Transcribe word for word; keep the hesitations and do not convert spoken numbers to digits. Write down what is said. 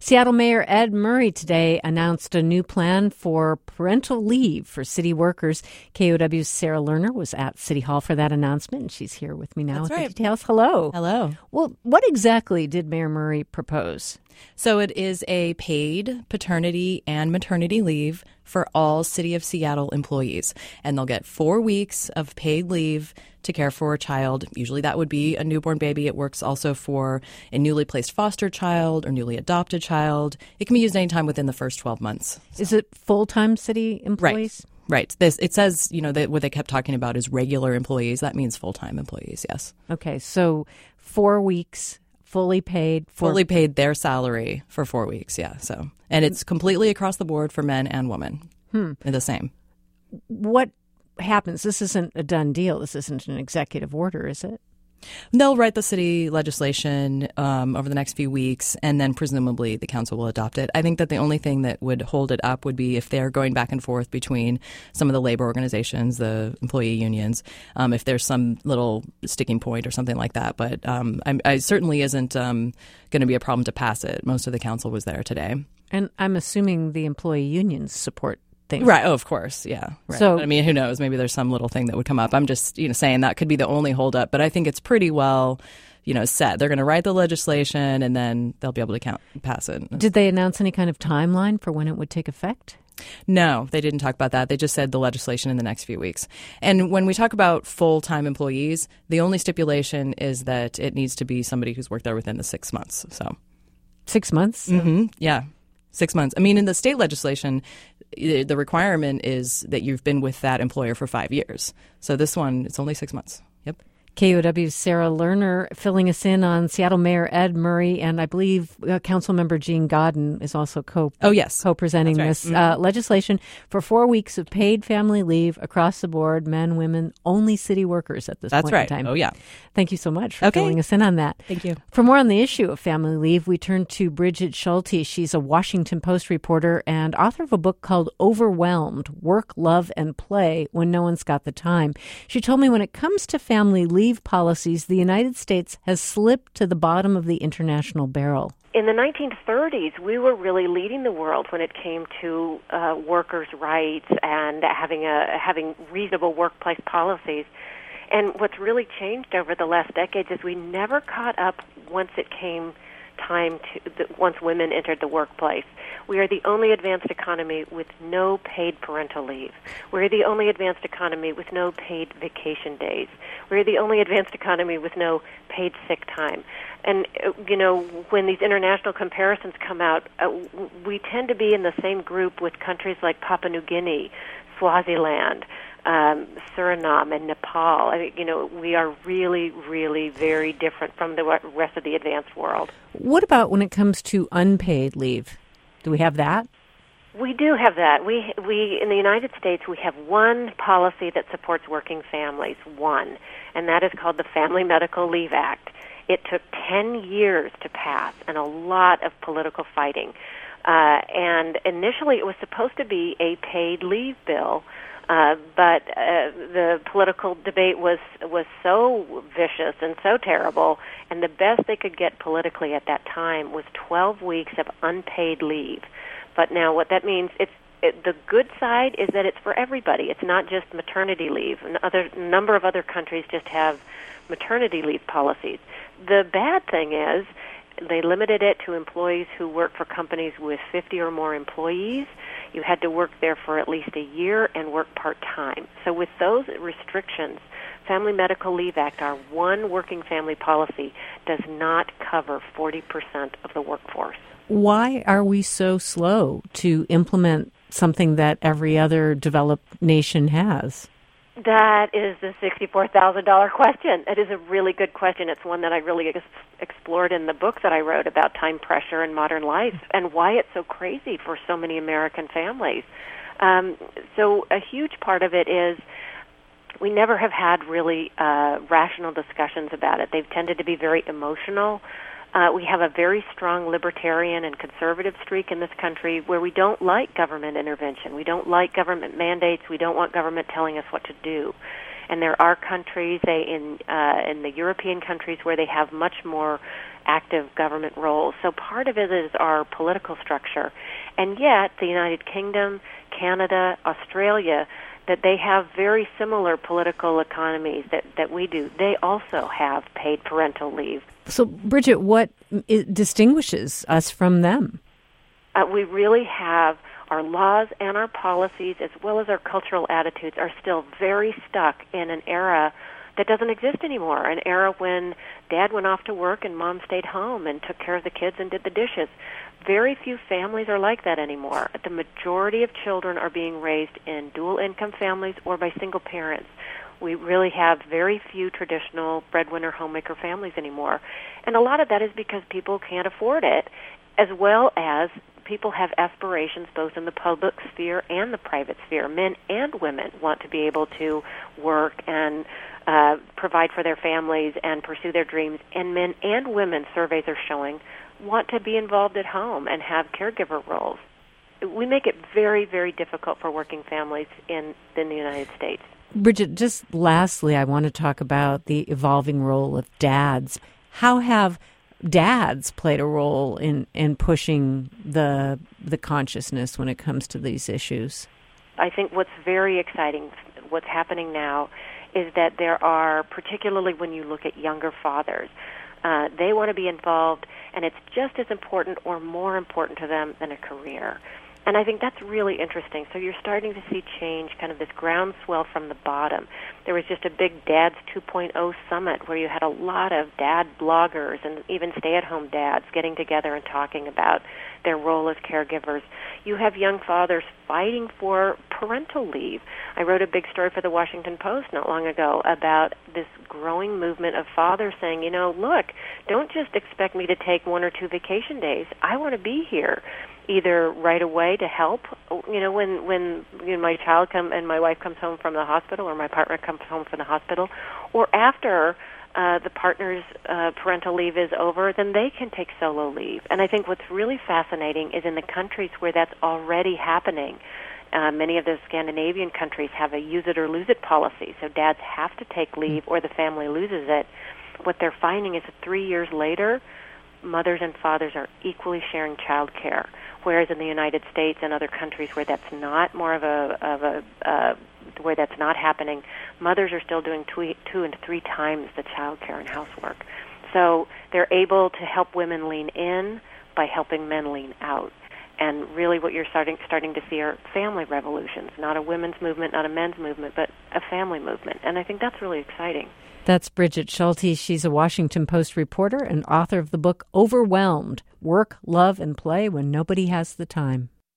Seattle Mayor Ed Murray today announced a new plan for parental leave for city workers. K O W's Sarah Lerner was at City Hall for that announcement, and she's here with me now That's with right. the details. Hello. Hello. Well, what exactly did Mayor Murray propose? So it is a paid paternity and maternity leave for all City of Seattle employees. And they'll get four weeks of paid leave to care for a child. Usually that would be a newborn baby. It works also for a newly placed foster child or newly adopted child. It can be used anytime within the first twelve months. So. Is it full-time city employees? Right. Right. This it says, you know, that what they kept talking about is regular employees. That means full-time employees, yes. Okay, so four weeks fully paid for fully paid their salary for four weeks, yeah. So and it's completely across the board for men and women. Hmm. They're the same. What happens? This isn't a done deal. This isn't an executive order, is it? They'll write the city legislation um, over the next few weeks, and then presumably the council will adopt it. I think that the only thing that would hold it up would be if they're going back and forth between some of the labor organizations, the employee unions, um, if there's some little sticking point or something like that. But um, I, I certainly isn't um, going to be a problem to pass it. Most of the council was there today. And I'm assuming the employee unions support things. Right. Oh, of course. Yeah. Right. So, but, I mean, who knows? Maybe there's some little thing that would come up. I'm just, you know, saying that could be the only holdup. But I think it's pretty well, you know, set. They're going to write the legislation and then they'll be able to count, pass it. Did they announce any kind of timeline for when it would take effect? No, they didn't talk about that. They just said the legislation in the next few weeks. And when we talk about full-time employees, the only stipulation is that it needs to be somebody who's worked there within the six months. So, Six months? mm-hmm, yeah. Six months. I mean, in the state legislation, the requirement is that you've been with that employer for five years. So this one, it's only six months. Yep. K O W's Sarah Lerner filling us in on Seattle Mayor Ed Murray, and I believe uh, Councilmember Jean Godden is also co oh yes co-presenting right. this mm-hmm. uh, legislation for four weeks of paid family leave across the board, men, women, only city workers at this That's point right. in time. Oh yeah. Thank you so much for okay. filling us in on that. Thank you. For more on the issue of family leave, we turn to Bridget Schulte. She's a Washington Post reporter and author of a book called Overwhelmed: Work, Love, and Play When No One's Got the Time. She told me when it comes to family leave policies, the United States has slipped to the bottom of the international barrel. In the nineteen thirties, we were really leading the world when it came to uh, workers' rights and having a having reasonable workplace policies. And what's really changed over the last decades is we never caught up once it came time to the, once women entered the workplace. We are the only advanced economy with no paid parental leave. We're the only advanced economy with no paid vacation days. We're the only advanced economy with no paid sick time. And, uh, you know, when these international comparisons come out, uh, we tend to be in the same group with countries like Papua New Guinea, Swaziland, um, Suriname, and Nepal. I mean, you know, we are really, really very different from the rest of the advanced world. What about when it comes to unpaid leave? Do we have that? We do have that. We we in the United States we have one policy that supports working families, one, and that is called the Family Medical Leave Act. It took ten years to pass and a lot of political fighting. Uh, and initially it was supposed to be a paid leave bill, uh, but uh, the political debate was was so vicious and so terrible, and the best they could get politically at that time was twelve weeks of unpaid leave. But now what that means, it's it, the good side is that it's for everybody. It's not just maternity leave. And other a number of other countries just have maternity leave policies. The bad thing is they limited it to employees who work for companies with fifty or more employees. You had to work there for at least a year and work part-time. So with those restrictions, Family Medical Leave Act, our one working family policy, does not cover forty percent of the workforce. Why are we so slow to implement something that every other developed nation has? That is the sixty-four thousand dollars question. It is a really good question. It's one that I really ex- explored in the book that I wrote about time pressure in modern life and why it's so crazy for so many American families. Um, so a huge part of it is we never have had really uh, rational discussions about it. They've tended to be very emotional. Uh, we have a very strong libertarian and conservative streak in this country where we don't like government intervention. We don't like government mandates. We don't want government telling us what to do. And there are countries, they in uh, in the European countries, where they have much more active government roles. So part of it is our political structure. And yet, the United Kingdom, Canada, Australia, that they have very similar political economies that, that we do. They also have paid parental leave. So, Bridget, what distinguishes us from them? Uh, we really have our laws and our policies, as well as our cultural attitudes, are still very stuck in an era that doesn't exist anymore, an era when Dad went off to work and Mom stayed home and took care of the kids and did the dishes. Very few families are like that anymore. The majority of children are being raised in dual-income families or by single parents. We really have very few traditional breadwinner homemaker families anymore. And a lot of that is because people can't afford it, as well as people have aspirations both in the public sphere and the private sphere. Men and women want to be able to work and uh, provide for their families and pursue their dreams. And men and women, surveys are showing, want to be involved at home and have caregiver roles. We make it very, very difficult for working families in, in the United States. Bridget, just lastly, I want to talk about the evolving role of dads. How have dads played a role in, in pushing the the consciousness when it comes to these issues? I think what's very exciting, what's happening now, is that there are, particularly when you look at younger fathers, uh, they want to be involved, and it's just as important or more important to them than a career. And I think that's really interesting. So you're starting to see change, kind of this groundswell from the bottom. There was just a big Dads two point oh summit where you had a lot of dad bloggers and even stay-at-home dads getting together and talking about their role as caregivers. You have young fathers fighting for parental leave. I wrote a big story for the Washington Post not long ago about this growing movement of fathers saying, you know, look, don't just expect me to take one or two vacation days. I want to be here, either right away to help, you know, when when you know, my child come and my wife comes home from the hospital, or my partner comes home from the hospital, or after uh, the partner's uh, parental leave is over, then they can take solo leave. And I think what's really fascinating is in the countries where that's already happening. Uh, many of the Scandinavian countries have a use it or lose it policy, so dads have to take leave or the family loses it. What they're finding is that three years later, mothers and fathers are equally sharing child care, whereas in the United States and other countries where that's not more of a of a uh, where that's not happening, mothers are still doing two, two and three times the child care and housework. So they're able to help women lean in by helping men lean out. And really what you're starting starting to see are family revolutions, not a women's movement, not a men's movement, but a family movement. And I think that's really exciting. That's Bridget Schulte. She's a Washington Post reporter and author of the book Overwhelmed, Work, Love, and Play When Nobody Has the Time.